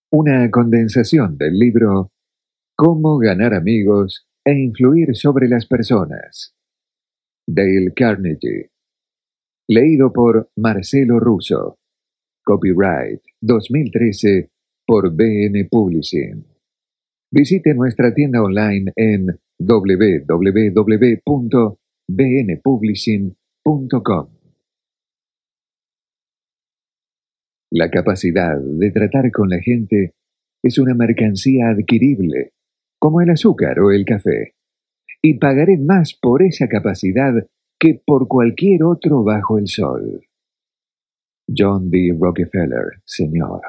Una condensación del libro Cómo ganar amigos e influir sobre las personas, Dale Carnegie, leído por Marcelo Russo, copyright 2013 por BN Publishing. Visite nuestra tienda online en www.bnpublishing.com. La capacidad de tratar con la gente es una mercancía adquirible, como el azúcar o el café, y pagaré más por esa capacidad que por cualquier otro bajo el sol. John D. Rockefeller, Sr.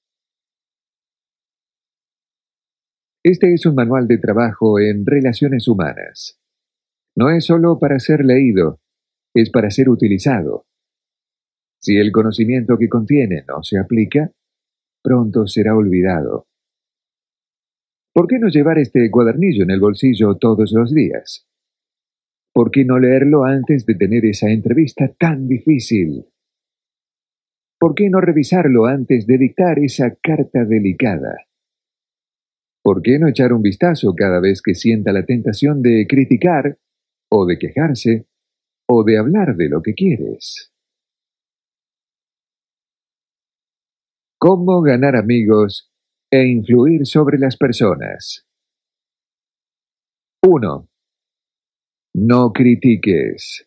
Este es un manual de trabajo en relaciones humanas. No es solo para ser leído, es para ser utilizado. Si el conocimiento que contiene no se aplica, pronto será olvidado. ¿Por qué no llevar este cuadernillo en el bolsillo todos los días? ¿Por qué no leerlo antes de tener esa entrevista tan difícil? ¿Por qué no revisarlo antes de dictar esa carta delicada? ¿Por qué no echar un vistazo cada vez que sienta la tentación de criticar, o de quejarse, o de hablar de lo que quieres? ¿Cómo ganar amigos e influir sobre las personas? 1. No critiques.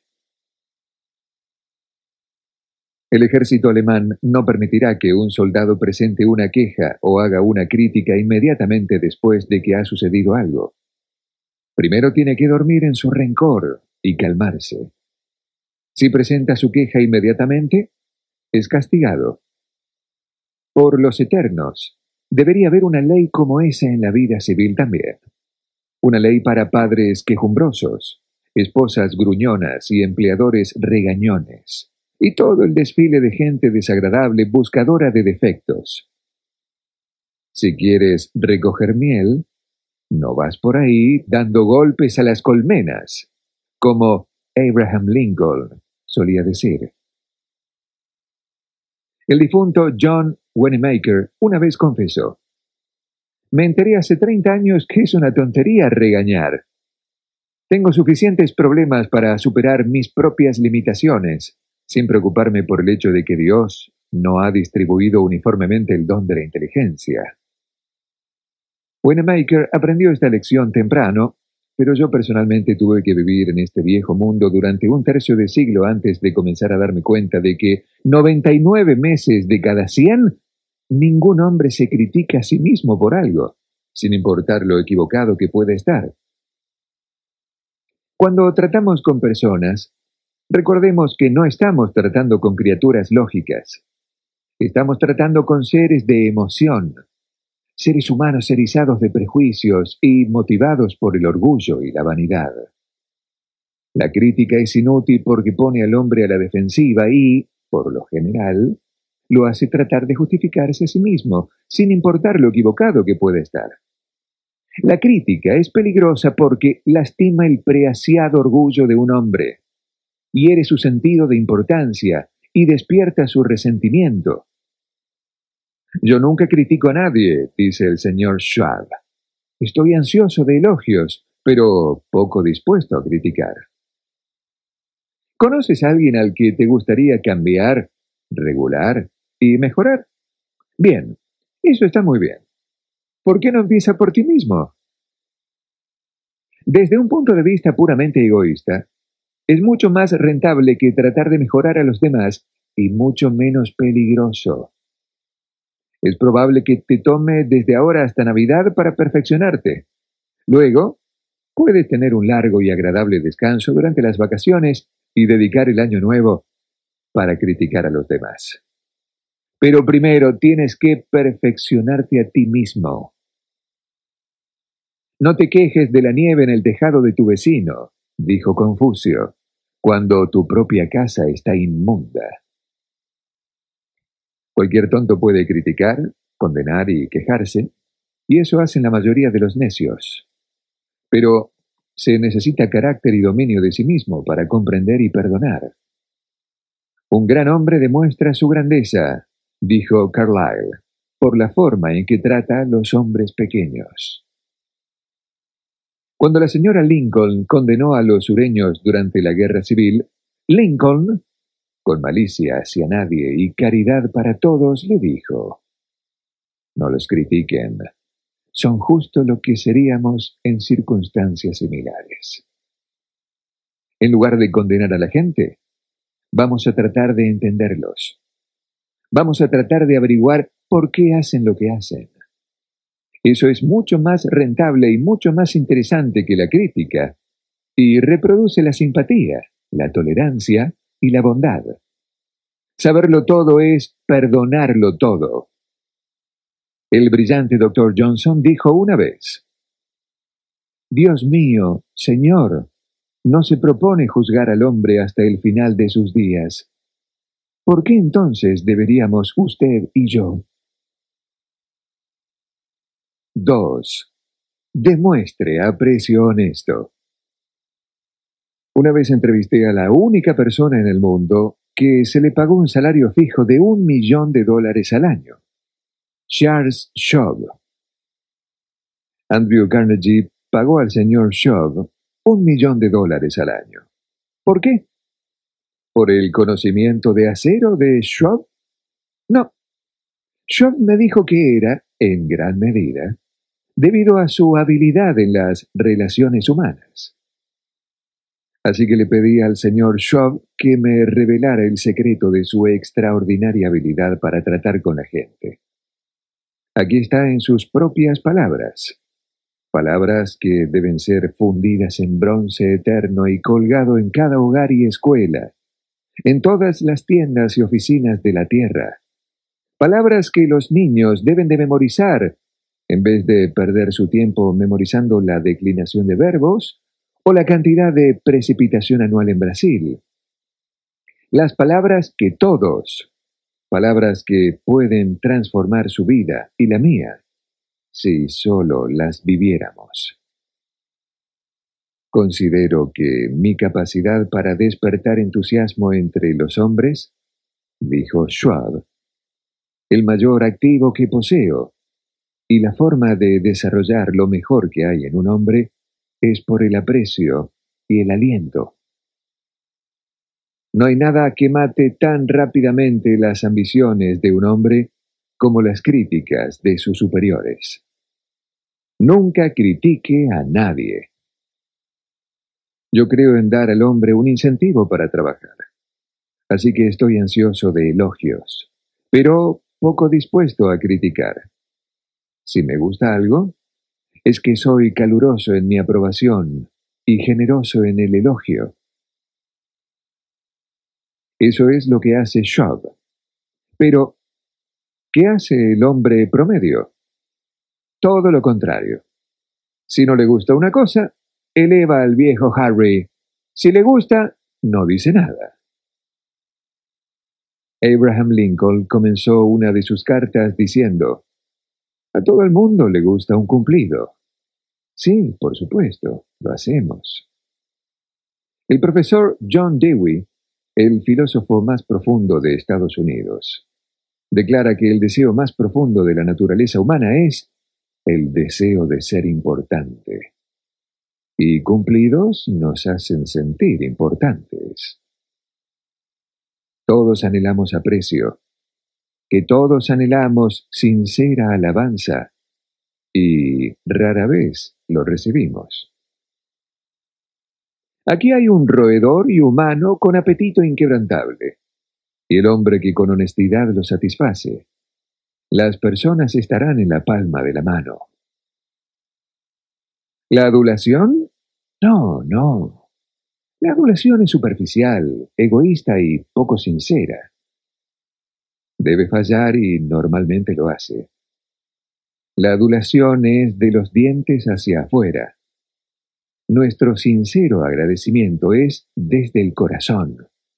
El ejército alemán no permitirá que un soldado presente una queja o haga una crítica inmediatamente después de que ha sucedido algo. Primero tiene que dormir en su rencor y calmarse. Si presenta su queja inmediatamente, es castigado. Por los eternos, debería haber una ley como esa en la vida civil también. Una ley para padres quejumbrosos, esposas gruñonas y empleadores regañones, y todo el desfile de gente desagradable buscadora de defectos. Si quieres recoger miel, no vas por ahí dando golpes a las colmenas, como Abraham Lincoln solía decir. El difunto John Wanamaker una vez confesó: me enteré hace 30 años que es una tontería regañar. Tengo suficientes problemas para superar mis propias limitaciones, sin preocuparme por el hecho de que Dios no ha distribuido uniformemente el don de la inteligencia. Wanamaker aprendió esta lección temprano, pero yo personalmente tuve que vivir en este viejo mundo durante un tercio de siglo antes de comenzar a darme cuenta de que 99 meses de cada 100, ningún hombre se critica a sí mismo por algo, sin importar lo equivocado que pueda estar. Cuando tratamos con personas, recordemos que no estamos tratando con criaturas lógicas. Estamos tratando con seres de emoción, seres humanos erizados de prejuicios y motivados por el orgullo y la vanidad. La crítica es inútil porque pone al hombre a la defensiva y, por lo general, lo hace tratar de justificarse a sí mismo, sin importar lo equivocado que pueda estar. La crítica es peligrosa porque lastima el preasiado orgullo de un hombre, hiere su sentido de importancia y despierta su resentimiento. Yo nunca critico a nadie, dice el señor Schwab. Estoy ansioso de elogios, pero poco dispuesto a criticar. ¿Conoces a alguien al que te gustaría cambiar, regular y mejorar? Bien, eso está muy bien. ¿Por qué no empieza por ti mismo? Desde un punto de vista puramente egoísta, es mucho más rentable que tratar de mejorar a los demás y mucho menos peligroso. Es probable que te tome desde ahora hasta Navidad para perfeccionarte. Luego, puedes tener un largo y agradable descanso durante las vacaciones y dedicar el año nuevo para criticar a los demás. Pero primero tienes que perfeccionarte a ti mismo. No te quejes de la nieve en el tejado de tu vecino, dijo Confucio, cuando tu propia casa está inmunda. Cualquier tonto puede criticar, condenar y quejarse, y eso hacen la mayoría de los necios. Pero se necesita carácter y dominio de sí mismo para comprender y perdonar. Un gran hombre demuestra su grandeza, dijo Carlyle. por la forma en que trata a los hombres pequeños. Cuando la señora Lincoln condenó a los sureños durante la Guerra Civil, Lincoln, con malicia hacia nadie y caridad para todos, le dijo: «No los critiquen. Son justo lo que seríamos en circunstancias similares. En lugar de condenar a la gente, vamos a tratar de entenderlos. Vamos a tratar de averiguar por qué hacen lo que hacen. Eso es mucho más rentable y mucho más interesante que la crítica, y reproduce la simpatía, la tolerancia y la bondad. Saberlo todo es perdonarlo todo». El brillante Dr. Johnson dijo una vez: «Dios mío, Señor, no se propone juzgar al hombre hasta el final de sus días. ¿Por qué entonces deberíamos usted y yo?» 2. Demuestre aprecio honesto. Una vez entrevisté a la única persona en el mundo que se le pagó un salario fijo de $1 millón al año: Charles Schwab. Andrew Carnegie pagó al señor Schwab $1 millón al año. ¿Por qué? ¿Por el conocimiento de acero de Schwab? No. Schwab me dijo que era, en gran medida, debido a su habilidad en las relaciones humanas. Así que le pedí al señor Schwab que me revelara el secreto de su extraordinaria habilidad para tratar con la gente. Aquí está en sus propias palabras. Palabras que deben ser fundidas en bronce eterno y colgado en cada hogar y escuela, en todas las tiendas y oficinas de la tierra. Palabras que los niños deben de memorizar, en vez de perder su tiempo memorizando la declinación de verbos o la cantidad de precipitación anual en Brasil. Las palabras que todos, palabras que pueden transformar su vida y la mía, si solo las viviéramos. Considero que mi capacidad para despertar entusiasmo entre los hombres, dijo Schwab, el mayor activo que poseo, y la forma de desarrollar lo mejor que hay en un hombre es por el aprecio y el aliento. No hay nada que mate tan rápidamente las ambiciones de un hombre como las críticas de sus superiores. Nunca critique a nadie. Yo creo en dar al hombre un incentivo para trabajar, así que estoy ansioso de elogios, pero poco dispuesto a criticar. Si me gusta algo, es que soy caluroso en mi aprobación y generoso en el elogio. Eso es lo que hace Schwab. Pero, ¿qué hace el hombre promedio? Todo lo contrario. Si no le gusta una cosa, eleva al viejo Harry. Si le gusta, no dice nada. Abraham Lincoln comenzó una de sus cartas diciendo: «A todo el mundo le gusta un cumplido». Sí, por supuesto, lo hacemos. El profesor John Dewey, el filósofo más profundo de Estados Unidos, declara que el deseo más profundo de la naturaleza humana es el deseo de ser importante. Y cumplidos nos hacen sentir importantes. Todos anhelamos aprecio, que todos anhelamos sincera alabanza, y rara vez lo recibimos. Aquí hay un roedor y humano con apetito inquebrantable, y el hombre que con honestidad lo satisface. Las personas estarán en la palma de la mano. ¿La adulación? No, no. La adulación es superficial, egoísta y poco sincera. Debe fallar y normalmente lo hace. La adulación es de los dientes hacia afuera. Nuestro sincero agradecimiento es desde el corazón.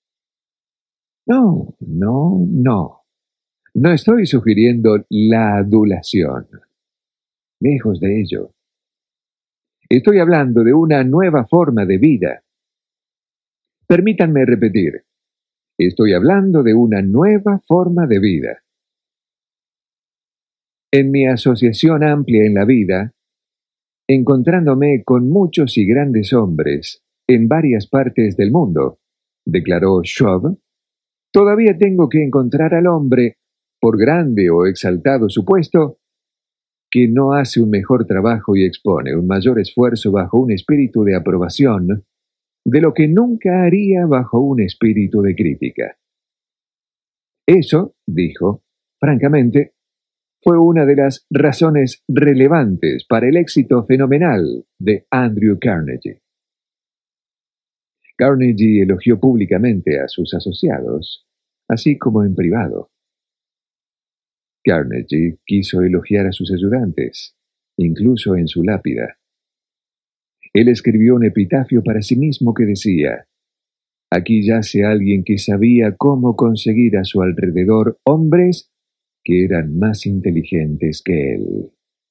No, no, no. No estoy sugiriendo la adulación. Lejos de ello. Estoy hablando de una nueva forma de vida. Permítanme repetir. Estoy hablando de una nueva forma de vida. En mi asociación amplia en la vida, encontrándome con muchos y grandes hombres en varias partes del mundo, declaró Schwab, todavía tengo que encontrar al hombre, por grande o exaltado su puesto, que no hace un mejor trabajo y expone un mayor esfuerzo bajo un espíritu de aprobación de lo que nunca haría bajo un espíritu de crítica. Eso, dijo, francamente, fue una de las razones relevantes para el éxito fenomenal de Andrew Carnegie. Carnegie elogió públicamente a sus asociados, así como en privado. Carnegie quiso elogiar a sus ayudantes, incluso en su lápida. Él escribió un epitafio para sí mismo que decía: «Aquí yace alguien que sabía cómo conseguir a su alrededor hombres que eran más inteligentes que él».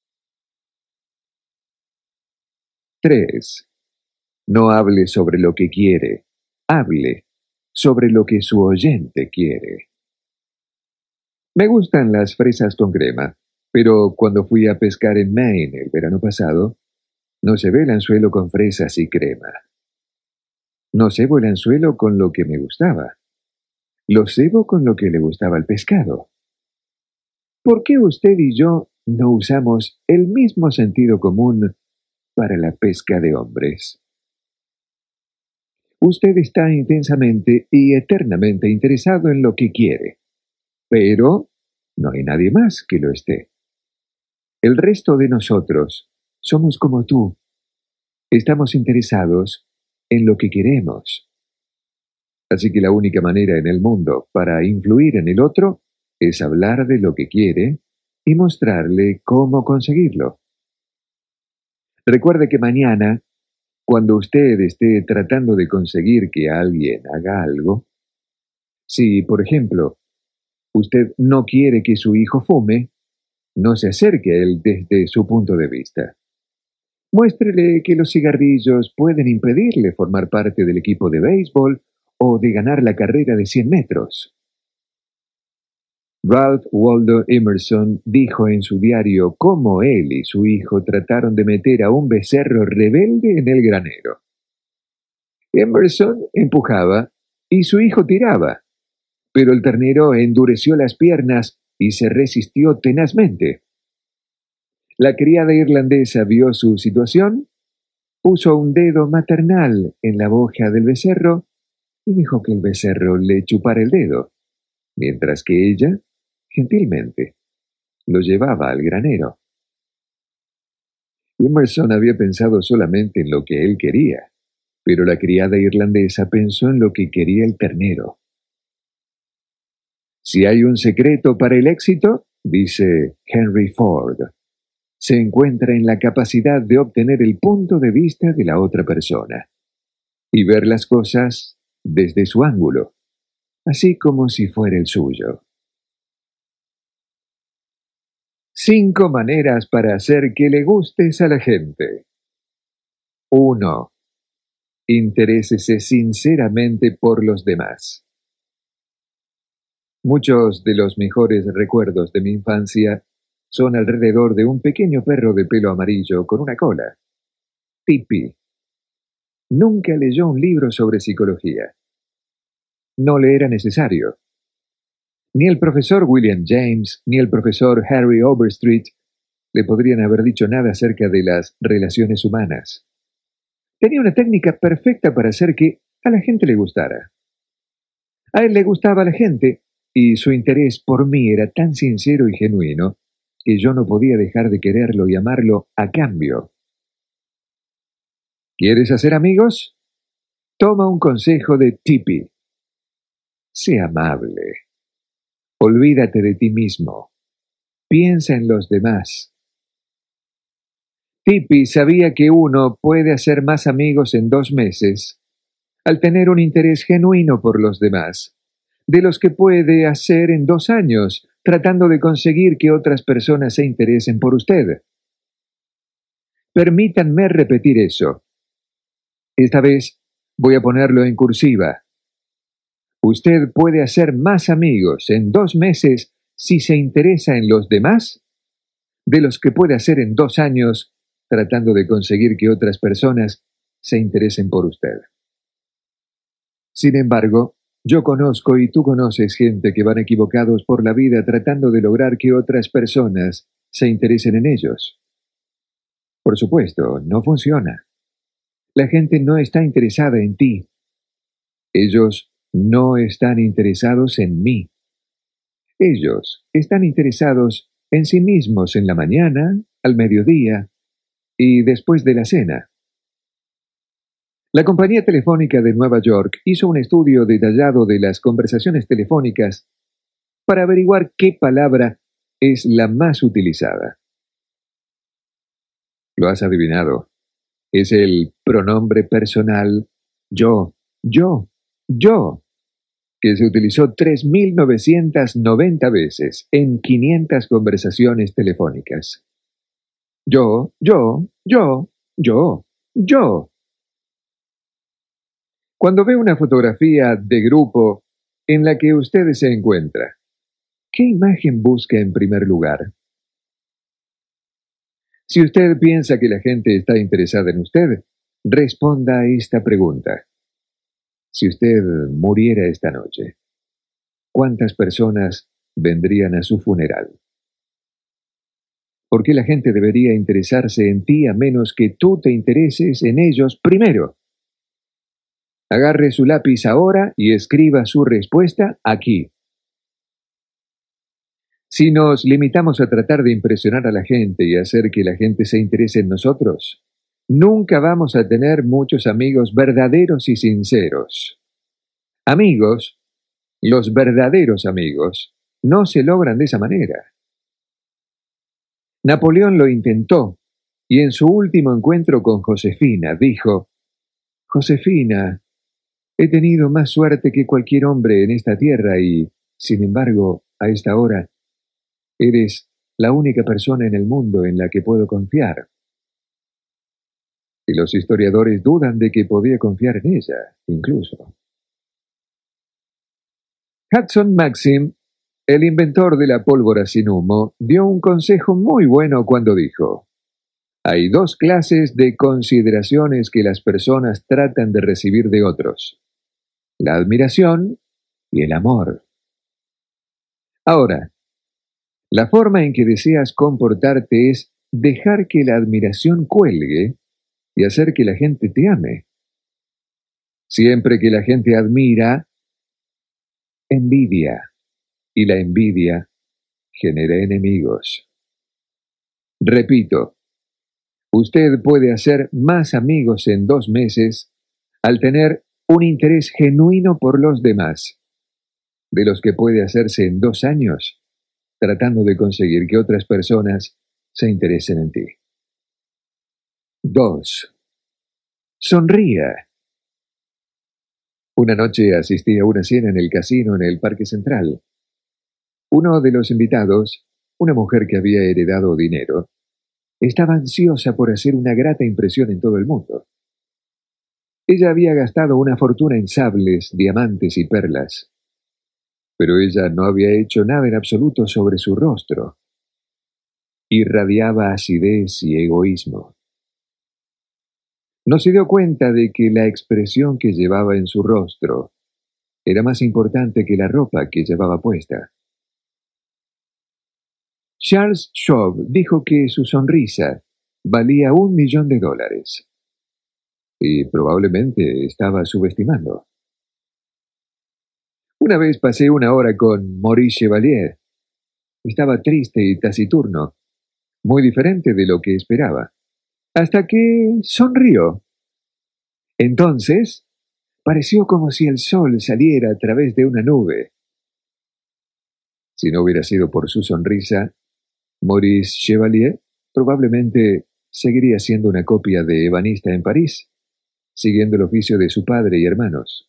3. No hable sobre lo que quiere, hable sobre lo que su oyente quiere. Me gustan las fresas con crema, pero cuando fui a pescar en Maine el verano pasado, no cebé el anzuelo con fresas y crema. No cebo el anzuelo con lo que me gustaba. Lo cebo con lo que le gustaba al pescado. ¿Por qué usted y yo no usamos el mismo sentido común para la pesca de hombres? Usted está intensamente y eternamente interesado en lo que quiere, pero no hay nadie más que lo esté. El resto de nosotros somos como tú. Estamos interesados en lo que queremos. Así que la única manera en el mundo para influir en el otro es hablar de lo que quiere y mostrarle cómo conseguirlo. Recuerde que mañana, cuando usted esté tratando de conseguir que alguien haga algo, si, por ejemplo, usted no quiere que su hijo fume, no se acerque a él desde su punto de vista. Muéstrele que los cigarrillos pueden impedirle formar parte del equipo de béisbol o de ganar la carrera de 100 metros. Ralph Waldo Emerson dijo en su diario cómo él y su hijo trataron de meter a un becerro rebelde en el granero. Emerson empujaba y su hijo tiraba, pero el ternero endureció las piernas y se resistió tenazmente. La criada irlandesa vio su situación, puso un dedo maternal en la boca del becerro y dejó que el becerro le chupara el dedo, mientras que ella, gentilmente, lo llevaba al granero. Emerson había pensado solamente en lo que él quería, pero la criada irlandesa pensó en lo que quería el ternero. Si hay un secreto para el éxito, dice Henry Ford, se encuentra en la capacidad de obtener el punto de vista de la otra persona y ver las cosas desde su ángulo, así como si fuera el suyo. 5 maneras para hacer que le gustes a la gente. 1. Interésese sinceramente por los demás. Muchos de los mejores recuerdos de mi infancia son alrededor de un pequeño perro de pelo amarillo con una cola. Tipi. Nunca leyó un libro sobre psicología. No le era necesario. Ni el profesor William James ni el profesor Harry Overstreet le podrían haber dicho nada acerca de las relaciones humanas. Tenía una técnica perfecta para hacer que a la gente le gustara. A él le gustaba a la gente y su interés por mí era tan sincero y genuino que yo no podía dejar de quererlo y amarlo a cambio. ¿Quieres hacer amigos? Toma un consejo de Tipi. Sé amable. Olvídate de ti mismo. Piensa en los demás. Tipi sabía que uno puede hacer más amigos en 2 meses al tener un interés genuino por los demás, de los que puede hacer en 2 años tratando de conseguir que otras personas se interesen por usted. Permítanme repetir eso. Esta vez voy a ponerlo en cursiva. Usted puede hacer más amigos en 2 meses si se interesa en los demás de los que puede hacer en 2 años tratando de conseguir que otras personas se interesen por usted. Sin embargo, yo conozco y tú conoces gente que van equivocados por la vida tratando de lograr que otras personas se interesen en ellos. Por supuesto, no funciona. La gente no está interesada en ti. Ellos no están interesados en mí. Ellos están interesados en sí mismos en la mañana, al mediodía y después de la cena. La compañía telefónica de Nueva York hizo un estudio detallado de las conversaciones telefónicas para averiguar qué palabra es la más utilizada. Lo has adivinado. Es el pronombre personal yo, yo, que se utilizó 3.990 veces en 500 conversaciones telefónicas. Yo. Cuando ve una fotografía de grupo en la que usted se encuentra, ¿qué imagen busca en primer lugar? Si usted piensa que la gente está interesada en usted, responda a esta pregunta. Si usted muriera esta noche, ¿cuántas personas vendrían a su funeral? ¿Por qué la gente debería interesarse en ti a menos que tú te intereses en ellos primero? Agarre su lápiz ahora y escriba su respuesta aquí. Si nos limitamos a tratar de impresionar a la gente y hacer que la gente se interese en nosotros, nunca vamos a tener muchos amigos verdaderos y sinceros. Amigos, los verdaderos amigos, no se logran de esa manera. Napoleón lo intentó y en su último encuentro con Josefina dijo: Josefina, he tenido más suerte que cualquier hombre en esta tierra y, sin embargo, a esta hora, eres la única persona en el mundo en la que puedo confiar. Y los historiadores dudan de que podía confiar en ella, incluso. Hudson Maxim, el inventor de la pólvora sin humo, dio un consejo muy bueno cuando dijo: hay 2 clases de consideraciones que las personas tratan de recibir de otros: la admiración y el amor. Ahora, la forma en que deseas comportarte es dejar que la admiración cuelgue y hacer que la gente te ame. Siempre que la gente admira, envidia, y la envidia genera enemigos. Repito, usted puede hacer más amigos en 2 meses al tener un interés genuino por los demás, de los que puede hacerse en 2 años tratando de conseguir que otras personas se interesen en ti. 2. Sonría. Una noche asistí a una cena en el casino en el Parque Central. Uno de los invitados, una mujer que había heredado dinero, estaba ansiosa por hacer una grata impresión en todo el mundo. Ella había gastado una fortuna en sables, diamantes y perlas, pero ella no había hecho nada en absoluto sobre su rostro. Irradiaba acidez y egoísmo. No se dio cuenta de que la expresión que llevaba en su rostro era más importante que la ropa que llevaba puesta. Charles Schwab dijo que su sonrisa valía $1.000.000 y probablemente estaba subestimando. Una vez pasé una hora con Maurice Chevalier. Estaba triste y taciturno, muy diferente de lo que esperaba, hasta que sonrió. Entonces, pareció como si el sol saliera a través de una nube. Si no hubiera sido por su sonrisa, Maurice Chevalier probablemente seguiría siendo una copia de ebanista en París, siguiendo el oficio de su padre y hermanos.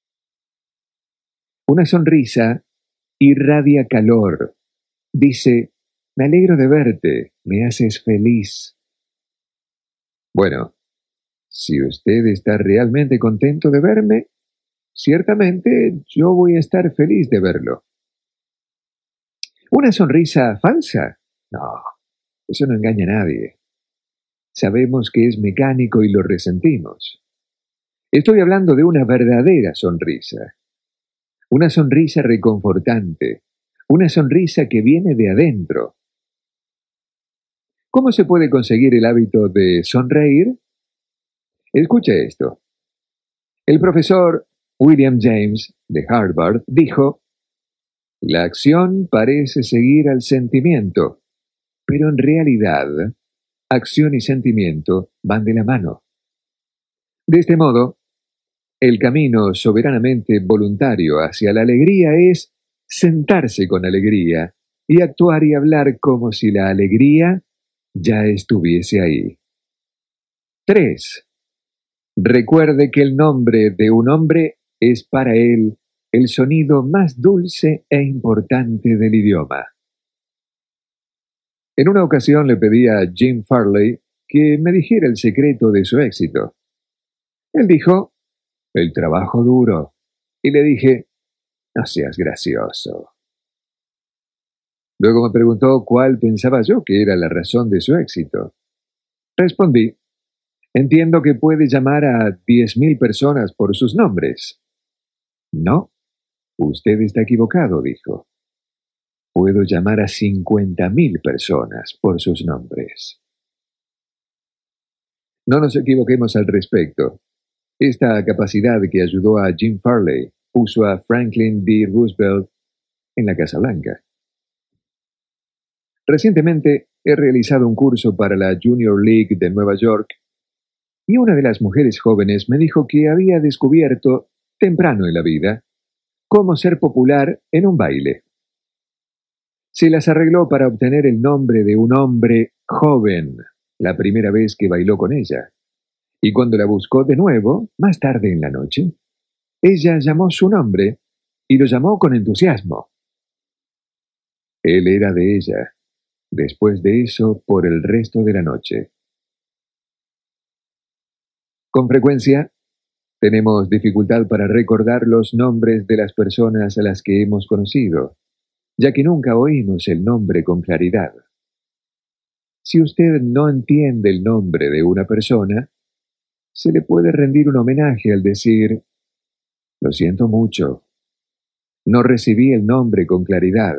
Una sonrisa irradia calor. Dice: me alegro de verte, me haces feliz. Bueno, si usted está realmente contento de verme, ciertamente yo voy a estar feliz de verlo. ¿Una sonrisa falsa? No. Eso no engaña a nadie. Sabemos que es mecánico y lo resentimos. Estoy hablando de una verdadera sonrisa. Una sonrisa reconfortante. Una sonrisa que viene de adentro. ¿Cómo se puede conseguir el hábito de sonreír? Escucha esto. El profesor William James de Harvard dijo: la acción parece seguir al sentimiento, pero en realidad, acción y sentimiento van de la mano. De este modo, el camino soberanamente voluntario hacia la alegría es sentarse con alegría y actuar y hablar como si la alegría ya estuviese ahí. 3. Recuerde que el nombre de un hombre es para él el sonido más dulce e importante del idioma. En una ocasión le pedí a Jim Farley que me dijera el secreto de su éxito. Él dijo: el trabajo duro. Y le dije: no seas gracioso. Luego me preguntó cuál pensaba yo que era la razón de su éxito. Respondí: entiendo que puede llamar a 10.000 personas por sus nombres. No, usted está equivocado, dijo. Puedo llamar a 50.000 personas por sus nombres. No nos equivoquemos al respecto. Esta capacidad que ayudó a Jim Farley puso a Franklin D. Roosevelt en la Casa Blanca. Recientemente he realizado un curso para la Junior League de Nueva York y una de las mujeres jóvenes me dijo que había descubierto, temprano en la vida, cómo ser popular en un baile. Se las arregló para obtener el nombre de un hombre joven la primera vez que bailó con ella. Y cuando la buscó de nuevo, más tarde en la noche, ella llamó su nombre y lo llamó con entusiasmo. Él era de ella, después de eso, por el resto de la noche. Con frecuencia, tenemos dificultad para recordar los nombres de las personas a las que hemos conocido, ya que nunca oímos el nombre con claridad. Si usted no entiende el nombre de una persona, se le puede rendir un homenaje al decir: lo siento mucho, no recibí el nombre con claridad.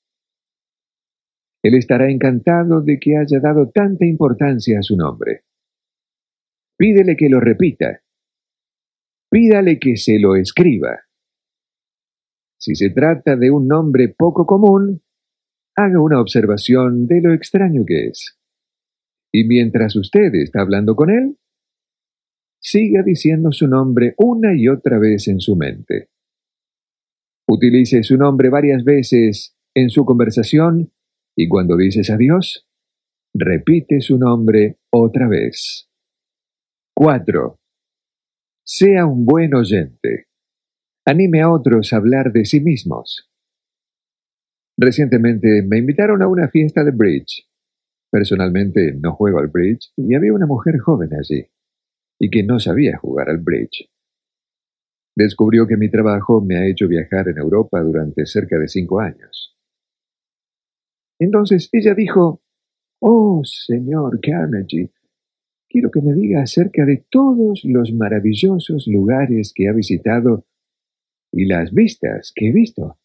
Él estará encantado de que haya dado tanta importancia a su nombre. Pídele que lo repita. Pídale que se lo escriba. Si se trata de un nombre poco común, haga una observación de lo extraño que es. Y mientras usted está hablando con él, siga diciendo su nombre una y otra vez en su mente. Utilice su nombre varias veces en su conversación y cuando dices adiós, repite su nombre otra vez. 4. Sea un buen oyente. Anime a otros a hablar de sí mismos. Recientemente me invitaron a una fiesta de bridge. Personalmente no juego al bridge y había una mujer joven allí y que no sabía jugar al bridge. Descubrió que mi trabajo me ha hecho viajar en Europa durante cerca de 5 años. Entonces ella dijo: oh, señor Carnegie, quiero que me diga acerca de todos los maravillosos lugares que ha visitado y las vistas que he visto.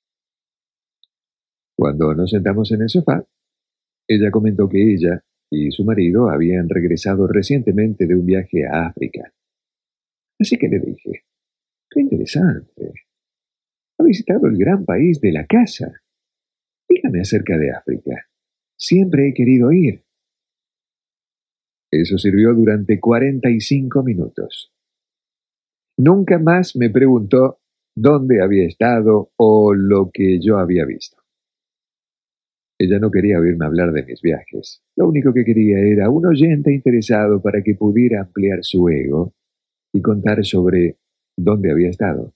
Cuando nos sentamos en el sofá, ella comentó que ella y su marido habían regresado recientemente de un viaje a África. Así que le dije: qué interesante. Ha visitado el gran país de la casa. Dígame acerca de África. Siempre he querido ir. Eso sirvió durante 45 minutos. Nunca más me preguntó dónde había estado o lo que yo había visto. Ella no quería oírme hablar de mis viajes. Lo único que quería era un oyente interesado para que pudiera ampliar su ego y contar sobre dónde había estado.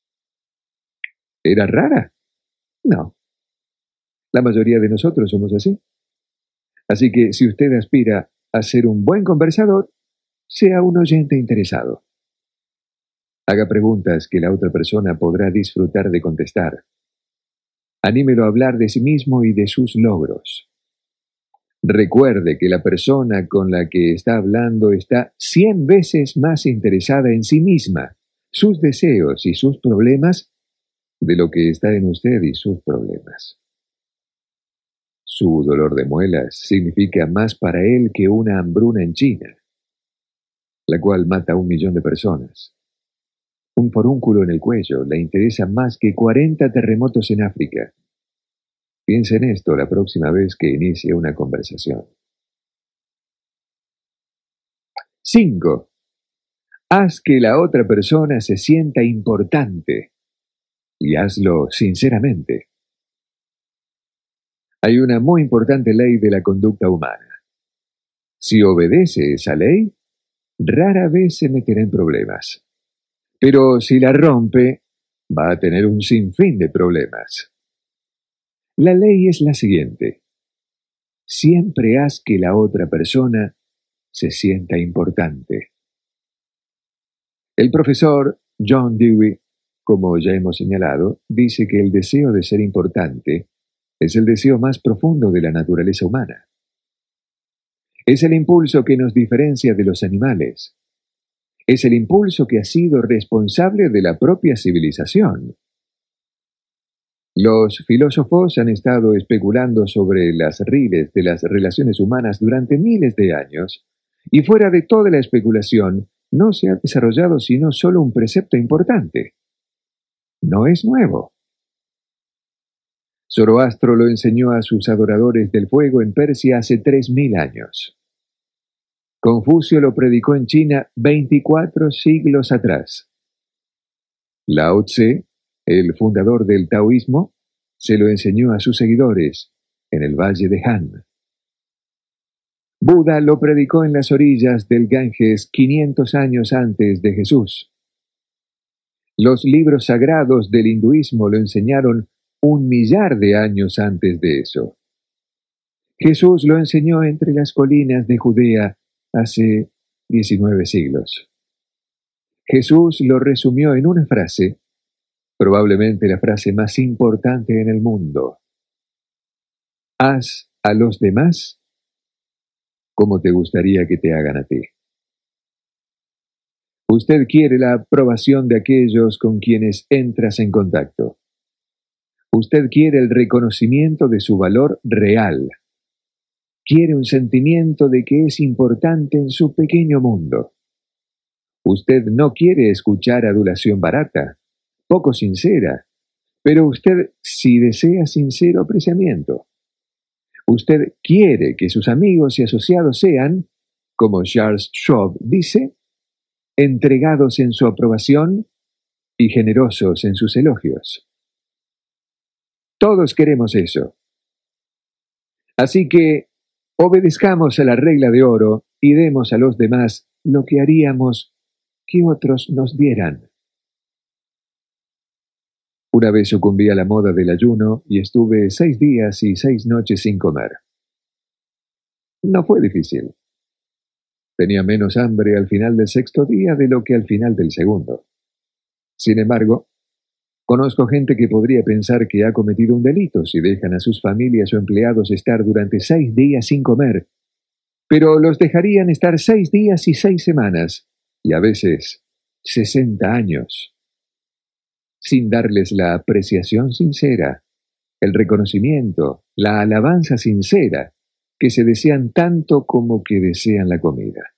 ¿Era rara? No. La mayoría de nosotros somos así. Así que si usted aspira a ser un buen conversador, sea un oyente interesado. Haga preguntas que la otra persona podrá disfrutar de contestar. Anímelo a hablar de sí mismo y de sus logros. Recuerde que la persona con la que está hablando está 100 veces más interesada en sí misma, sus deseos y sus problemas, de lo que está en usted y sus problemas. Su dolor de muelas significa más para él que una hambruna en China, la cual mata a 1 millón de personas. Un forúnculo en el cuello le interesa más que 40 terremotos en África. Piense en esto la próxima vez que inicie una conversación. 5. Haz que la otra persona se sienta importante y hazlo sinceramente. Hay una muy importante ley de la conducta humana. Si obedece esa ley, rara vez se meterá en problemas. Pero si la rompe, va a tener un sinfín de problemas. La ley es la siguiente. Siempre haz que la otra persona se sienta importante. El profesor John Dewey, como ya hemos señalado, dice que el deseo de ser importante es el deseo más profundo de la naturaleza humana. Es el impulso que nos diferencia de los animales. Es el impulso que ha sido responsable de la propia civilización. Los filósofos han estado especulando sobre las riles de las relaciones humanas durante miles de años, y fuera de toda la especulación, no se ha desarrollado sino solo un precepto importante. No es nuevo. Zoroastro lo enseñó a sus adoradores del fuego en Persia hace 3000 años. Confucio lo predicó en China 24 siglos atrás. Lao Tse, el fundador del taoísmo, se lo enseñó a sus seguidores en el valle de Han. Buda lo predicó en las orillas del Ganges 500 años antes de Jesús. Los libros sagrados del hinduismo lo enseñaron 1.000.000 de años antes de eso. Jesús lo enseñó entre las colinas de Judea hace 19 siglos. Jesús lo resumió en una frase, probablemente la frase más importante en el mundo. Haz a los demás como te gustaría que te hagan a ti. Usted quiere la aprobación de aquellos con quienes entras en contacto. Usted quiere el reconocimiento de su valor real. Quiere un sentimiento de que es importante en su pequeño mundo. Usted no quiere escuchar adulación barata, poco sincera, pero usted sí desea sincero apreciamiento. Usted quiere que sus amigos y asociados sean, como Charles Schwab dice, entregados en su aprobación y generosos en sus elogios. Todos queremos eso. Así que obedezcamos a la regla de oro y demos a los demás lo que haríamos que otros nos dieran. Una vez sucumbí a la moda del ayuno y estuve 6 días y 6 noches sin comer. No fue difícil. Tenía menos hambre al final del 6.º día de lo que al final del 2.º. Sin embargo, conozco gente que podría pensar que ha cometido un delito si dejan a sus familias o empleados estar durante 6 días sin comer, pero los dejarían estar 6 días y 6 semanas, y a veces 60 años, sin darles la apreciación sincera, el reconocimiento, la alabanza sincera, que se desean tanto como que desean la comida.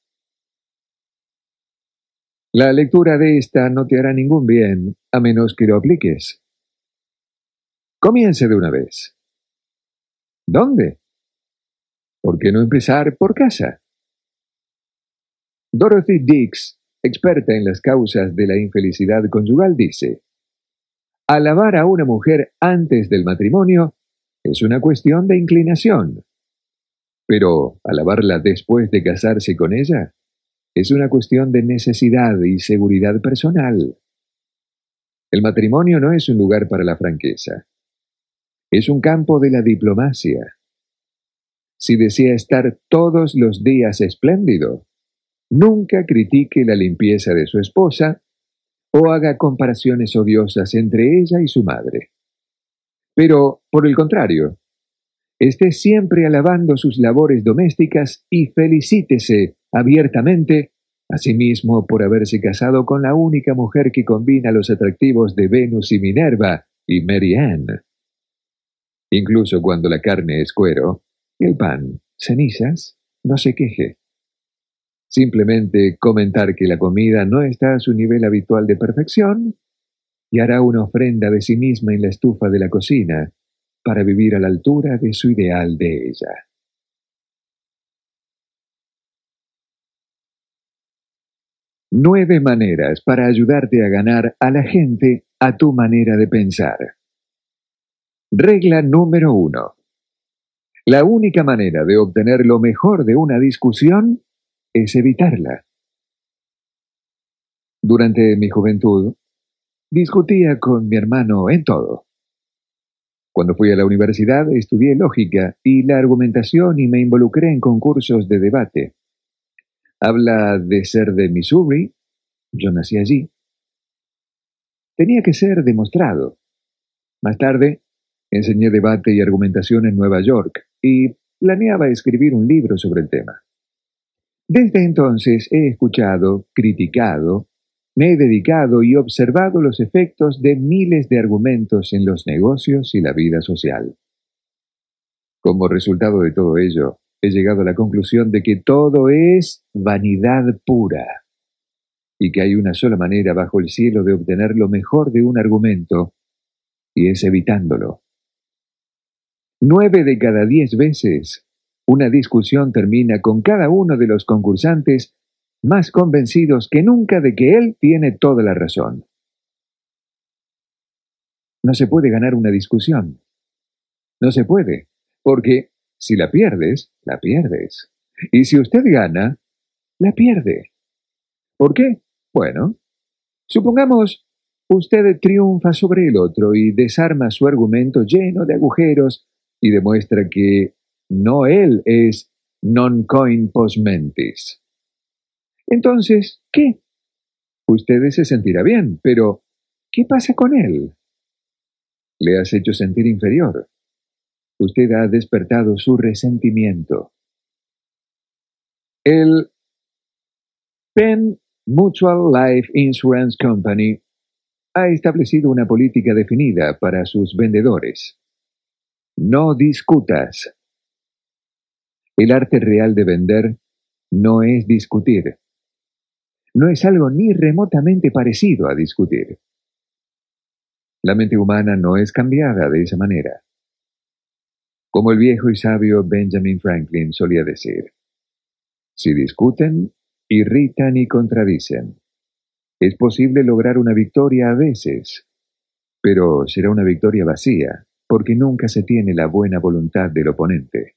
La lectura de esta no te hará ningún bien, a menos que lo apliques. Comience de una vez. ¿Dónde? ¿Por qué no empezar por casa? Dorothy Dix, experta en las causas de la infelicidad conyugal, dice: alabar a una mujer antes del matrimonio es una cuestión de inclinación, pero alabarla después de casarse con ella es una cuestión de necesidad y seguridad personal. El matrimonio no es un lugar para la franqueza. Es un campo de la diplomacia. Si desea estar todos los días espléndido, nunca critique la limpieza de su esposa o haga comparaciones odiosas entre ella y su madre. Pero, por el contrario, Esté siempre alabando sus labores domésticas y felicítese abiertamente a sí mismo por haberse casado con la única mujer que combina los atractivos de Venus y Minerva y Mary Ann. Incluso cuando la carne es cuero y el pan cenizas, no se queje. Simplemente comentar que la comida no está a su nivel habitual de perfección y hará una ofrenda de sí misma en la estufa de la cocina para vivir a la altura de su ideal de ella. Nueve maneras para ayudarte a ganar a la gente a tu manera de pensar. Regla número 1. La única manera de obtener lo mejor de una discusión es evitarla. Durante mi juventud, discutía con mi hermano en todo. Cuando fui a la universidad, estudié lógica y la argumentación y me involucré en concursos de debate. Habla de ser de Missouri, yo nací allí. Tenía que ser demostrado. Más tarde, enseñé debate y argumentación en Nueva York y planeaba escribir un libro sobre el tema. Desde entonces he escuchado, criticado, me he dedicado y observado los efectos de miles de argumentos en los negocios y la vida social. Como resultado de todo ello, he llegado a la conclusión de que todo es vanidad pura y que hay una sola manera bajo el cielo de obtener lo mejor de un argumento y es evitándolo. 9 de cada 10 veces, una discusión termina con cada uno de los concursantes más convencidos que nunca de que él tiene toda la razón. No se puede ganar una discusión. No se puede, porque si la pierdes, la pierdes. Y si usted gana, la pierde. ¿Por qué? Bueno, supongamos usted triunfa sobre el otro y desarma su argumento lleno de agujeros y demuestra que no él es non coin pos mentis. Entonces, ¿qué? Usted se sentirá bien, pero ¿qué pasa con él? Le has hecho sentir inferior. Usted ha despertado su resentimiento. El Penn Mutual Life Insurance Company ha establecido una política definida para sus vendedores. No discutas. El arte real de vender no es discutir. No es algo ni remotamente parecido a discutir. La mente humana no es cambiada de esa manera. Como el viejo y sabio Benjamin Franklin solía decir, si discuten, irritan y contradicen. Es posible lograr una victoria a veces, pero será una victoria vacía, porque nunca se tiene la buena voluntad del oponente.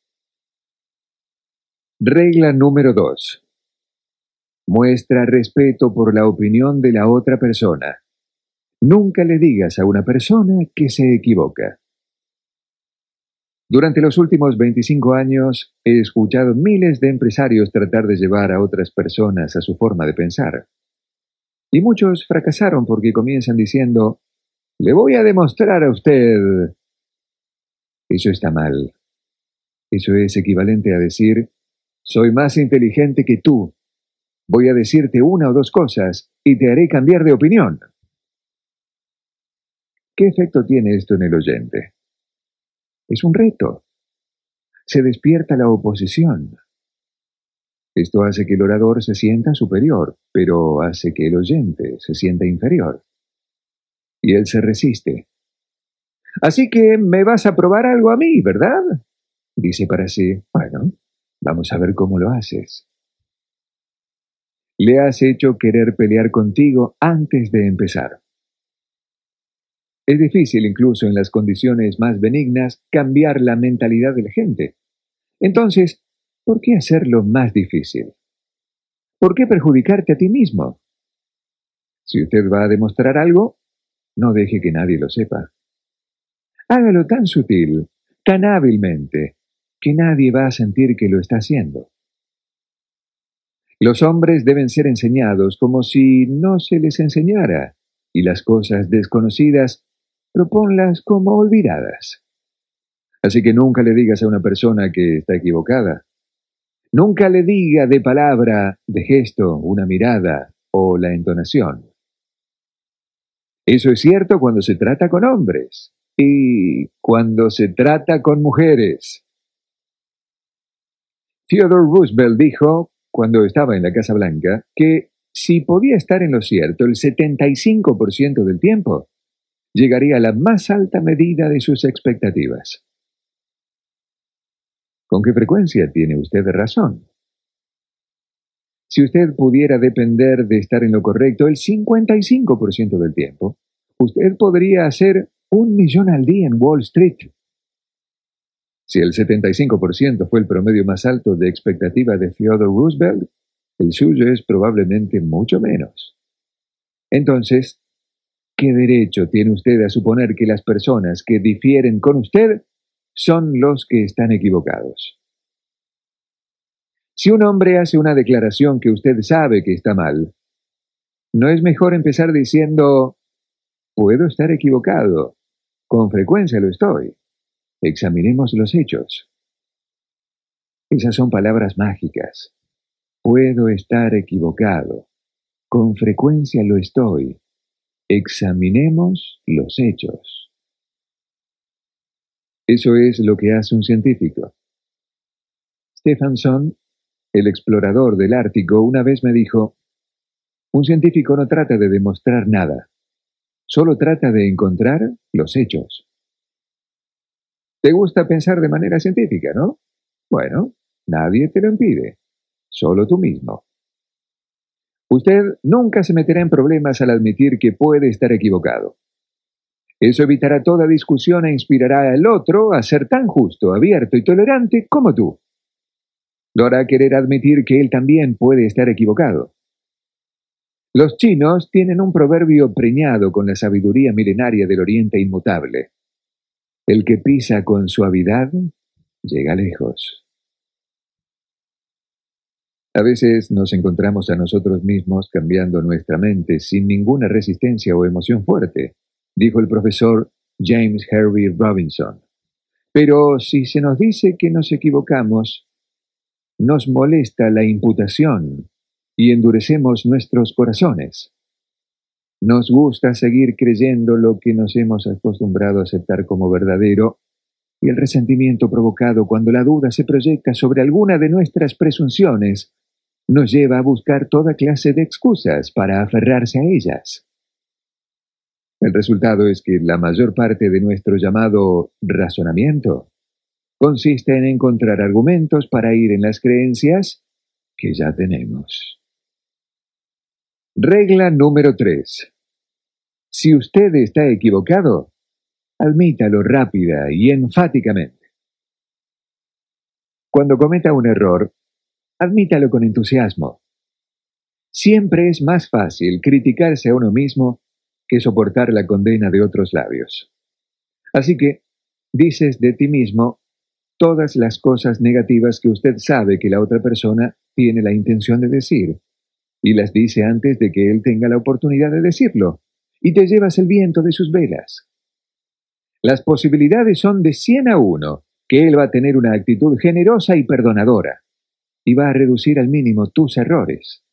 Regla número 2. Muestra respeto por la opinión de la otra persona. Nunca le digas a una persona que se equivoca. Durante los últimos 25 años he escuchado miles de empresarios tratar de llevar a otras personas a su forma de pensar. Y muchos fracasaron porque comienzan diciendo, le voy a demostrar a usted. Eso está mal. Eso es equivalente a decir, soy más inteligente que tú. Voy a decirte una o dos cosas y te haré cambiar de opinión. ¿Qué efecto tiene esto en el oyente? Es un reto. Se despierta la oposición. Esto hace que el orador se sienta superior, pero hace que el oyente se sienta inferior. Y él se resiste. Así que me vas a probar algo a mí, ¿verdad? Dice para sí, bueno, vamos a ver cómo lo haces. Le has hecho querer pelear contigo antes de empezar. Es difícil, incluso en las condiciones más benignas, cambiar la mentalidad de la gente. Entonces, ¿por qué hacerlo más difícil? ¿Por qué perjudicarte a ti mismo? Si usted va a demostrar algo, no deje que nadie lo sepa. Hágalo tan sutil, tan hábilmente, que nadie va a sentir que lo está haciendo. Los hombres deben ser enseñados como si no se les enseñara, y las cosas desconocidas proponlas como olvidadas. Así que nunca le digas a una persona que está equivocada. Nunca le diga de palabra, de gesto, una mirada o la entonación. Eso es cierto cuando se trata con hombres y cuando se trata con mujeres. Theodore Roosevelt dijo, cuando estaba en la Casa Blanca, que si podía estar en lo cierto el 75% del tiempo, llegaría a la más alta medida de sus expectativas. ¿Con qué frecuencia tiene usted razón? Si usted pudiera depender de estar en lo correcto el 55% del tiempo, usted podría hacer 1.000.000 al día en Wall Street. Si el 75% fue el promedio más alto de expectativa de Theodore Roosevelt, el suyo es probablemente mucho menos. Entonces, ¿qué derecho tiene usted a suponer que las personas que difieren con usted son los que están equivocados? Si un hombre hace una declaración que usted sabe que está mal, ¿no es mejor empezar diciendo, puedo estar equivocado, con frecuencia lo estoy, examinemos los hechos? Esas son palabras mágicas. Puedo estar equivocado, con frecuencia lo estoy, examinemos los hechos. Eso es lo que hace un científico. Stephenson, el explorador del Ártico, una vez me dijo, un científico no trata de demostrar nada, solo trata de encontrar los hechos. ¿Te gusta pensar de manera científica, no? Bueno, nadie te lo impide, solo tú mismo. Usted nunca se meterá en problemas al admitir que puede estar equivocado. Eso evitará toda discusión e inspirará al otro a ser tan justo, abierto y tolerante como tú. Lo hará querer admitir que él también puede estar equivocado. Los chinos tienen un proverbio preñado con la sabiduría milenaria del Oriente inmutable. El que pisa con suavidad llega lejos. A veces nos encontramos a nosotros mismos cambiando nuestra mente sin ninguna resistencia o emoción fuerte, dijo el profesor James Hervey Robinson. Pero si se nos dice que nos equivocamos, nos molesta la imputación y endurecemos nuestros corazones. Nos gusta seguir creyendo lo que nos hemos acostumbrado a aceptar como verdadero, y el resentimiento provocado cuando la duda se proyecta sobre alguna de nuestras presunciones nos lleva a buscar toda clase de excusas para aferrarse a ellas. El resultado es que la mayor parte de nuestro llamado razonamiento consiste en encontrar argumentos para ir en las creencias que ya tenemos. Regla número 3. Si usted está equivocado, admítalo rápida y enfáticamente. Cuando cometa un error, admítalo con entusiasmo. Siempre es más fácil criticarse a uno mismo que soportar la condena de otros labios. Así que, dices de ti mismo todas las cosas negativas que usted sabe que la otra persona tiene la intención de decir, y las dice antes de que él tenga la oportunidad de decirlo, y te llevas el viento de sus velas. Las posibilidades son de 100 a 1 que él va a tener una actitud generosa y perdonadora, y va a reducir al mínimo tus errores.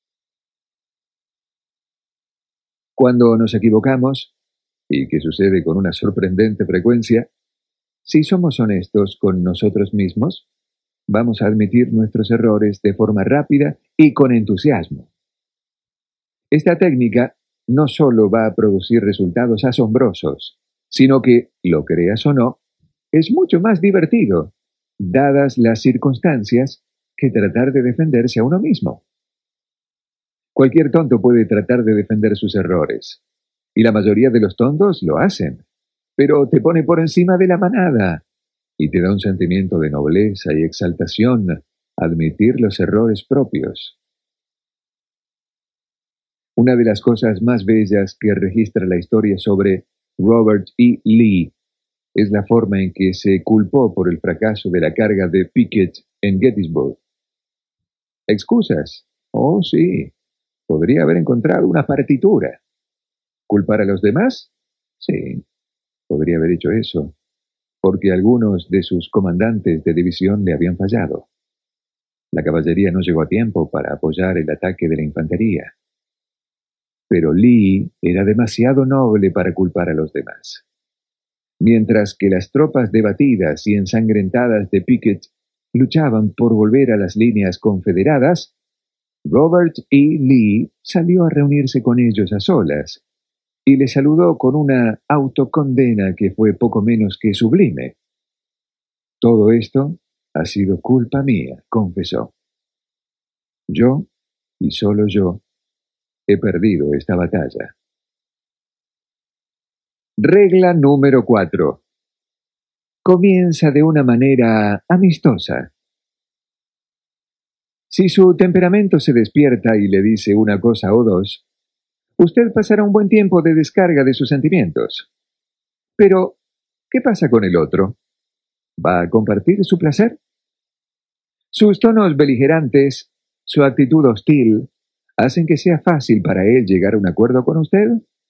Cuando nos equivocamos, y que sucede con una sorprendente frecuencia, si somos honestos con nosotros mismos, vamos a admitir nuestros errores de forma rápida y con entusiasmo. Esta técnica no solo va a producir resultados asombrosos, sino que, lo creas o no, es mucho más divertido, dadas las circunstancias, que tratar de defenderse a uno mismo. Cualquier tonto puede tratar de defender sus errores, y la mayoría de los tontos lo hacen, pero te pone por encima de la manada, y te da un sentimiento de nobleza y exaltación admitir los errores propios. Una de las cosas más bellas que registra la historia sobre Robert E. Lee es la forma en que se culpó por el fracaso de la carga de Pickett en Gettysburg. ¿Excusas? Oh, sí. Podría haber encontrado una partitura. ¿Culpar a los demás? Sí, podría haber hecho eso. porque algunos de sus comandantes de división le habían fallado. La caballería no llegó a tiempo para apoyar el ataque de la infantería. Pero Lee era demasiado noble para culpar a los demás. Mientras que las tropas debatidas y ensangrentadas de Pickett luchaban por volver a las líneas confederadas, Robert E. Lee salió a reunirse con ellos a solas y les saludó con una autocondena que fue poco menos que sublime. Todo esto ha sido culpa mía, confesó. Yo, y solo yo, he perdido esta batalla. Regla número 4. Comienza de una manera amistosa. Si su temperamento se despierta y le dice una cosa o dos, usted pasará un buen tiempo de descarga de sus sentimientos. Pero, ¿qué pasa con el otro? ¿Va a compartir su placer? Sus tonos beligerantes, su actitud hostil, hacen que sea fácil para él llegar a un acuerdo con usted.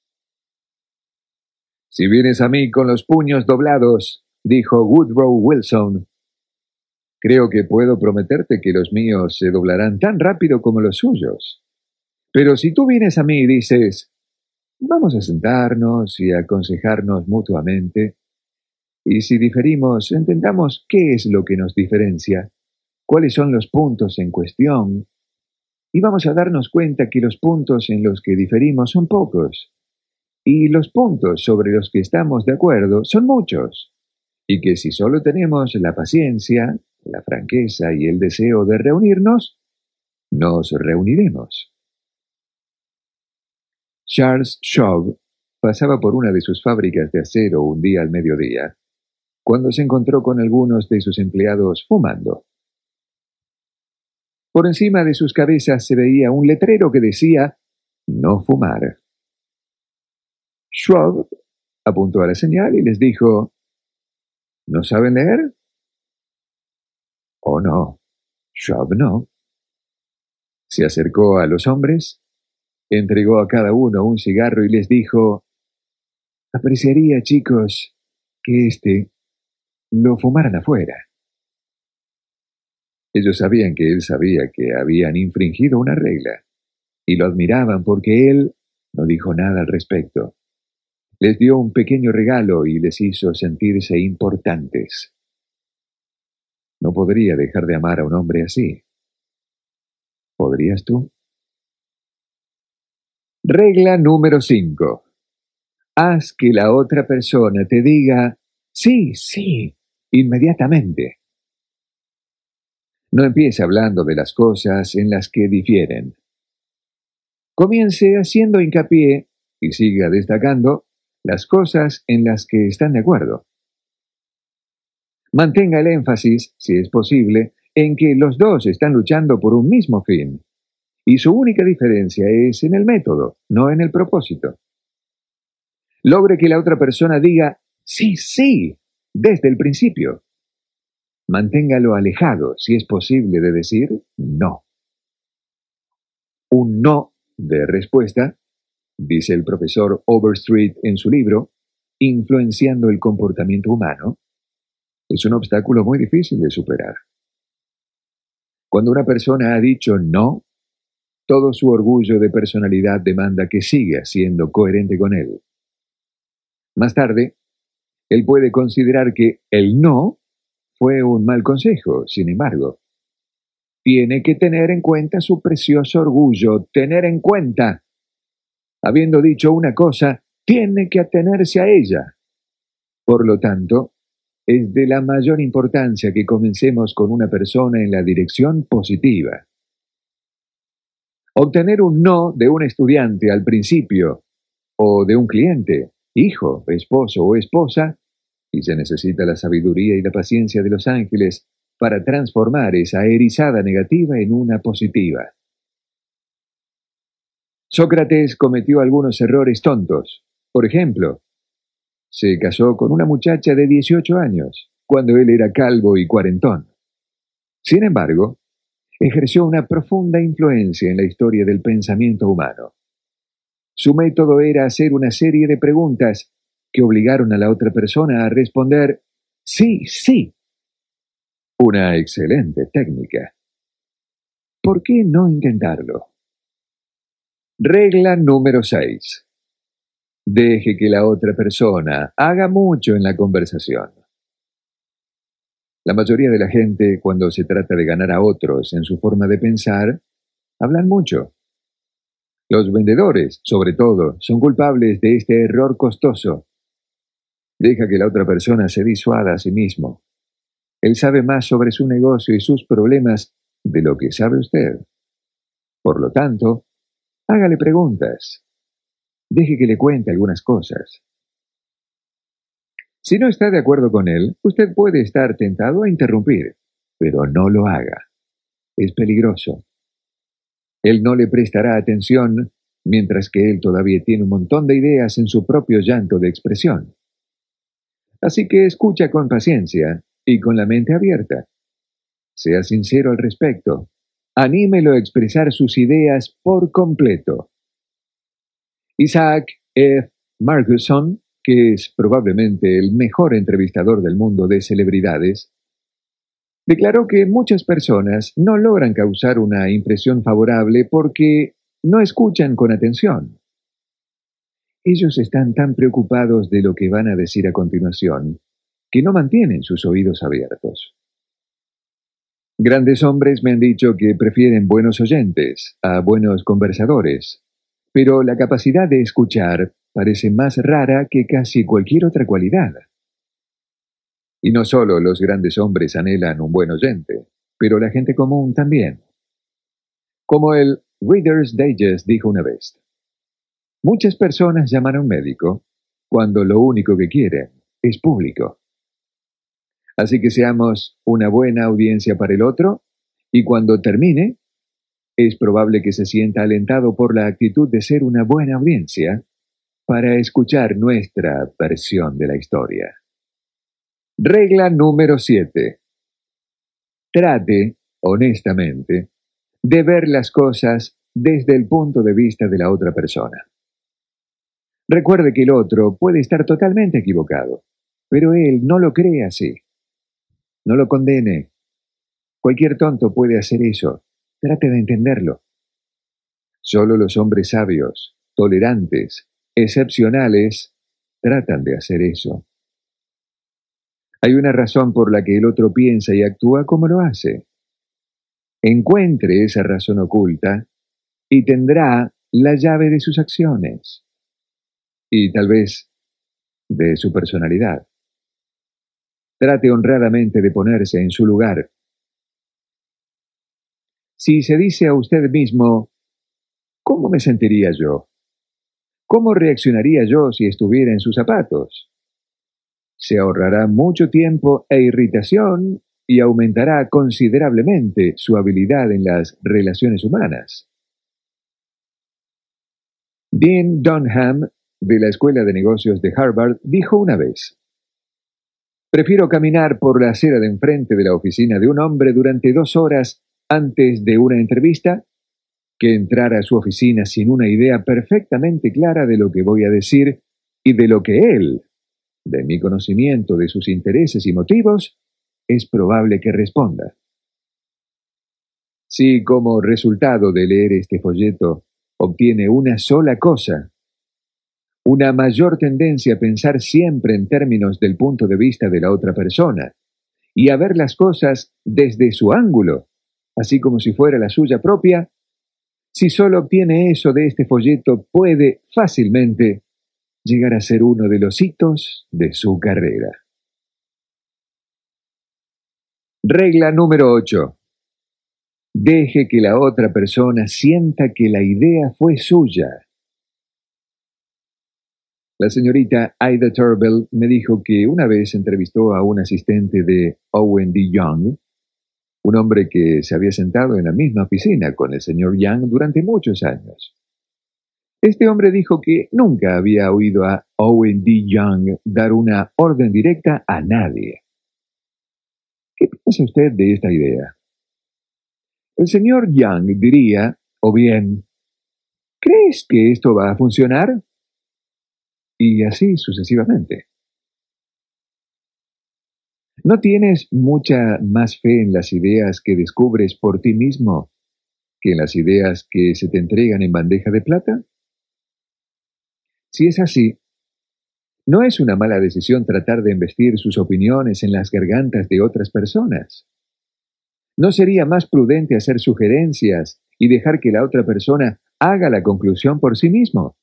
Si vienes a mí con los puños doblados, dijo Woodrow Wilson, creo que puedo prometerte que los míos se doblarán tan rápido como los suyos. Pero si tú vienes a mí y dices, vamos a sentarnos y a aconsejarnos mutuamente, y si diferimos, entendamos qué es lo que nos diferencia, cuáles son los puntos en cuestión, y vamos a darnos cuenta que los puntos en los que diferimos son pocos, y los puntos sobre los que estamos de acuerdo son muchos, y que si solo tenemos la paciencia, la franqueza y el deseo de reunirnos, nos reuniremos. Charles Schwab pasaba por una de sus fábricas de acero un día al mediodía, cuando se encontró con algunos de sus empleados fumando. Por encima de sus cabezas se veía un letrero que decía «No fumar». Schwab apuntó a la señal y les dijo «¿No saben leer?» «Oh, no, Schwab no». Se acercó a los hombres, entregó a cada uno un cigarro y les dijo «Apreciaría, chicos, que lo fumaran afuera». Ellos sabían que él sabía que habían infringido una regla, y lo admiraban porque él no dijo nada al respecto. Les dio un pequeño regalo y les hizo sentirse importantes. No podría dejar de amar a un hombre así. ¿Podrías tú? Regla número 5. Haz que la otra persona te diga sí, sí, inmediatamente. No empiece hablando de las cosas en las que difieren. Comience haciendo hincapié y siga destacando las cosas en las que están de acuerdo. Mantenga el énfasis, si es posible, en que los dos están luchando por un mismo fin, y su única diferencia es en el método, no en el propósito. Logre que la otra persona diga sí, sí, desde el principio. Manténgalo alejado, si es posible, de decir no. Un no de respuesta, dice el profesor Overstreet en su libro, Influenciando el comportamiento humano, es un obstáculo muy difícil de superar. Cuando una persona ha dicho no, todo su orgullo de personalidad demanda que siga siendo coherente con él. Más tarde, él puede considerar que el no fue un mal consejo, sin embargo. Tiene que tener en cuenta su precioso orgullo, tener en cuenta. Habiendo dicho una cosa, tiene que atenerse a ella. Por lo tanto, es de la mayor importancia que comencemos con una persona en la dirección positiva. Obtener un no de un estudiante al principio, o de un cliente, hijo, esposo o esposa, y se necesita la sabiduría y la paciencia de los ángeles para transformar esa erizada negativa en una positiva. Sócrates cometió algunos errores tontos. Por ejemplo, se casó con una muchacha de 18 años, cuando él era calvo y cuarentón. Sin embargo, ejerció una profunda influencia en la historia del pensamiento humano. Su método era hacer una serie de preguntas que obligaron a la otra persona a responder Sí, sí. Una excelente técnica. ¿Por qué no intentarlo? Regla número 6. Deje que la otra persona haga mucho en la conversación. La mayoría de la gente, cuando se trata de ganar a otros en su forma de pensar, hablan mucho. Los vendedores, sobre todo, son culpables de este error costoso. Deja que la otra persona se disuada a sí mismo. Él sabe más sobre su negocio y sus problemas de lo que sabe usted. Por lo tanto, hágale preguntas. Deje que le cuente algunas cosas. Si no está de acuerdo con él, usted puede estar tentado a interrumpir, pero no lo haga. Es peligroso. Él no le prestará atención, mientras que él todavía tiene un montón de ideas en su propio llanto de expresión. Así que escucha con paciencia y con la mente abierta. Sea sincero al respecto. Anímelo a expresar sus ideas por completo. Isaac F. Marguson, que es probablemente el mejor entrevistador del mundo de celebridades, declaró que muchas personas no logran causar una impresión favorable porque no escuchan con atención. Ellos están tan preocupados de lo que van a decir a continuación que no mantienen sus oídos abiertos. Grandes hombres me han dicho que prefieren buenos oyentes a buenos conversadores, pero la capacidad de escuchar parece más rara que casi cualquier otra cualidad. Y no solo los grandes hombres anhelan un buen oyente, pero la gente común también. Como el Reader's Digest dijo una vez, muchas personas llaman a un médico cuando lo único que quieren es público. Así que seamos una buena audiencia para el otro y cuando termine, es probable que se sienta alentado por la actitud de ser una buena audiencia para escuchar nuestra versión de la historia. Regla número 7. Trate, honestamente, de ver las cosas desde el punto de vista de la otra persona. Recuerde que el otro puede estar totalmente equivocado, pero él no lo cree así. No lo condene. Cualquier tonto puede hacer eso. Trate de entenderlo. Solo los hombres sabios, tolerantes, excepcionales, tratan de hacer eso. Hay una razón por la que el otro piensa y actúa como lo hace. Encuentre esa razón oculta y tendrá la llave de sus acciones y tal vez de su personalidad. Trate honradamente de ponerse en su lugar. Si se dice a usted mismo, ¿cómo me sentiría yo? ¿Cómo reaccionaría yo si estuviera en sus zapatos? Se ahorrará mucho tiempo e irritación y aumentará considerablemente su habilidad en las relaciones humanas. Dean Dunham, de la Escuela de Negocios de Harvard, dijo una vez, prefiero caminar por la acera de enfrente de la oficina de un hombre durante 2 horas antes de una entrevista que entrar a su oficina sin una idea perfectamente clara de lo que voy a decir y de lo que él, de mi conocimiento de sus intereses y motivos, es probable que responda. Si como resultado de leer este folleto obtiene una sola cosa, una mayor tendencia a pensar siempre en términos del punto de vista de la otra persona y a ver las cosas desde su ángulo, así como si fuera la suya propia, si solo obtiene eso de este folleto puede fácilmente llegar a ser uno de los hitos de su carrera. Regla número 8. Deje que la otra persona sienta que la idea fue suya. La señorita Ida Tarbell me dijo que una vez entrevistó a un asistente de Owen D. Young, un hombre que se había sentado en la misma oficina con el señor Young durante muchos años. Este hombre dijo que nunca había oído a Owen D. Young dar una orden directa a nadie. ¿Qué piensa usted de esta idea? El señor Young diría, o bien, ¿crees que esto va a funcionar? Y así sucesivamente. ¿No tienes mucha más fe en las ideas que descubres por ti mismo que en las ideas que se te entregan en bandeja de plata? Si es así, no es una mala decisión tratar de embestir sus opiniones en las gargantas de otras personas. ¿No sería más prudente hacer sugerencias y dejar que la otra persona haga la conclusión por sí mismo?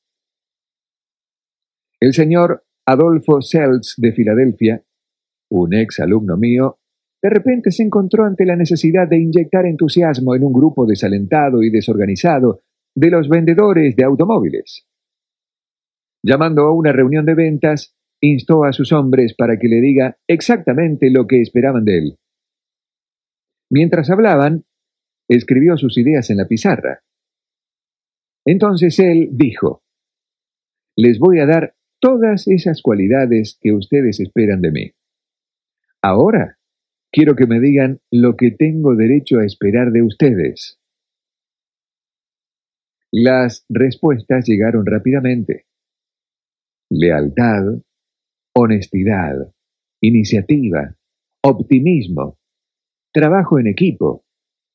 El señor Adolfo Seltz de Filadelfia, un ex alumno mío, de repente se encontró ante la necesidad de inyectar entusiasmo en un grupo desalentado y desorganizado de los vendedores de automóviles. Llamando a una reunión de ventas, instó a sus hombres para que le diga exactamente lo que esperaban de él. Mientras hablaban, escribió sus ideas en la pizarra. Entonces él dijo: les voy a dar todas esas cualidades que ustedes esperan de mí. Ahora, quiero que me digan lo que tengo derecho a esperar de ustedes. Las respuestas llegaron rápidamente. Lealtad, honestidad, iniciativa, optimismo, trabajo en equipo.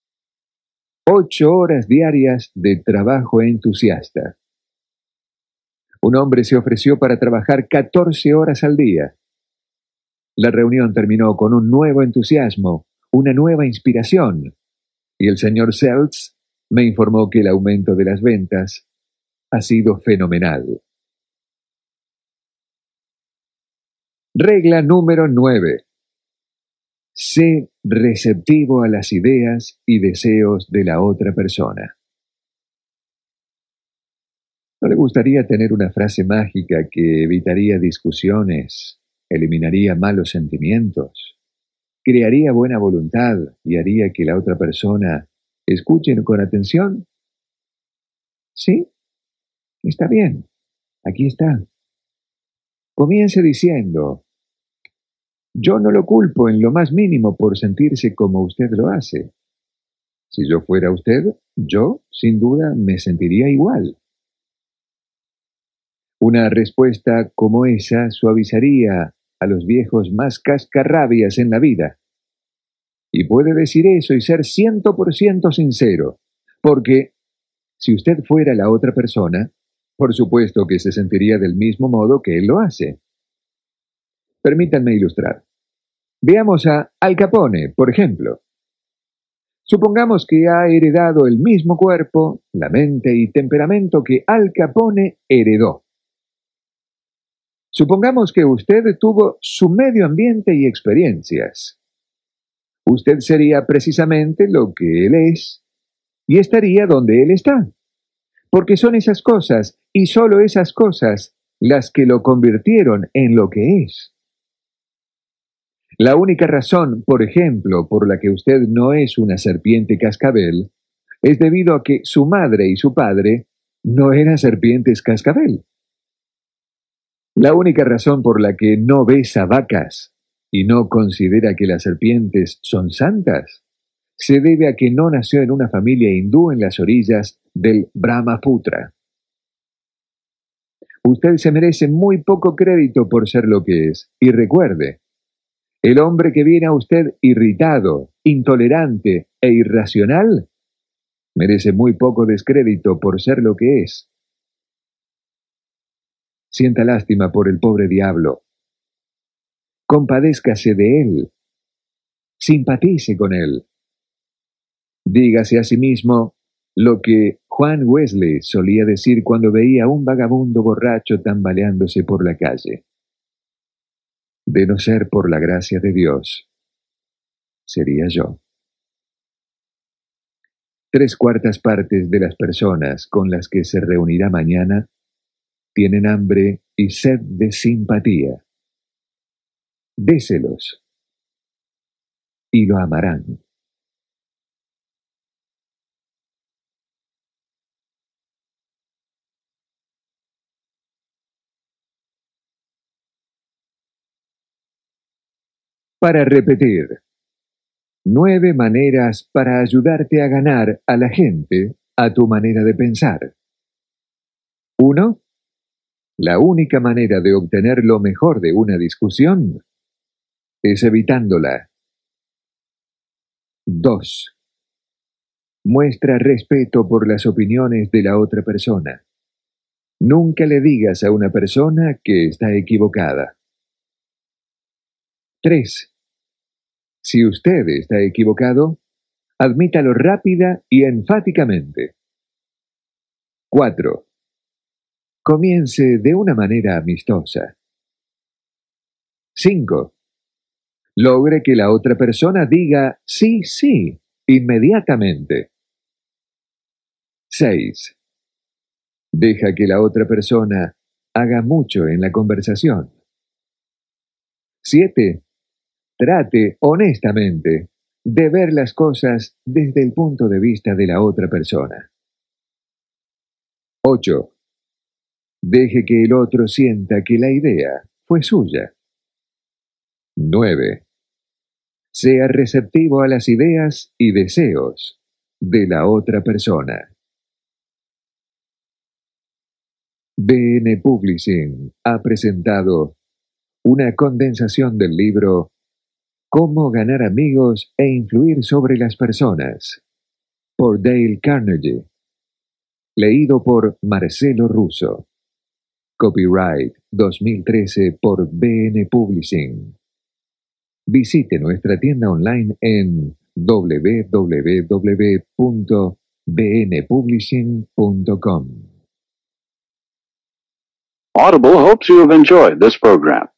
8 horas diarias de trabajo entusiasta. Un hombre se ofreció para trabajar 14 horas al día. La reunión terminó con un nuevo entusiasmo, una nueva inspiración, y el señor Seltz me informó que el aumento de las ventas ha sido fenomenal. Regla número 9. Sé receptivo a las ideas y deseos de la otra persona. ¿No le gustaría tener una frase mágica que evitaría discusiones, eliminaría malos sentimientos, crearía buena voluntad y haría que la otra persona escuche con atención? Sí, está bien. Aquí está. Comience diciendo: yo no lo culpo en lo más mínimo por sentirse como usted lo hace. Si yo fuera usted, yo, sin duda, me sentiría igual. Una respuesta como esa suavizaría a los viejos más cascarrabias en la vida. Y puede decir eso y ser 100% sincero, porque si usted fuera la otra persona, por supuesto que se sentiría del mismo modo que él lo hace. Permítanme ilustrar. Veamos a Al Capone, por ejemplo. Supongamos que ha heredado el mismo cuerpo, la mente y temperamento que Al Capone heredó. Supongamos que usted tuvo su medio ambiente y experiencias. Usted sería precisamente lo que él es y estaría donde él está, porque son esas cosas y solo esas cosas las que lo convirtieron en lo que es. La única razón, por ejemplo, por la que usted no es una serpiente cascabel, es debido a que su madre y su padre no eran serpientes cascabel. La única razón por la que no besa vacas y no considera que las serpientes son santas se debe a que no nació en una familia hindú en las orillas del Brahmaputra. Usted se merece muy poco crédito por ser lo que es, y recuerde, el hombre que viene a usted irritado, intolerante e irracional merece muy poco descrédito por ser lo que es. Sienta lástima por el pobre diablo. Compadézcase de él. Simpatice con él. Dígase a sí mismo lo que Juan Wesley solía decir cuando veía a un vagabundo borracho tambaleándose por la calle. De no ser por la gracia de Dios, sería yo. 3/4 de las personas con las que se reunirá mañana tienen hambre y sed de simpatía. Déselos y lo amarán. Para repetir, 9 maneras para ayudarte a ganar a la gente a tu manera de pensar. 1. La única manera de obtener lo mejor de una discusión es evitándola. 2. Muestra respeto por las opiniones de la otra persona. Nunca le digas a una persona que está equivocada. 3. Si usted está equivocado, admítalo rápida y enfáticamente. 4. Comience de una manera amistosa. 5. Logre que la otra persona diga sí, sí, inmediatamente. 6. Deja que la otra persona haga mucho en la conversación. 7. Trate honestamente de ver las cosas desde el punto de vista de la otra persona. 8. Deje que el otro sienta que la idea fue suya. 9. Sea receptivo a las ideas y deseos de la otra persona. BN Publishing ha presentado una condensación del libro Cómo ganar amigos e influir sobre las personas, por Dale Carnegie, leído por Marcelo Russo. Copyright 2013 por BN Publishing. Visite nuestra tienda online en www.bnpublishing.com. Audible hopes you have enjoyed this program.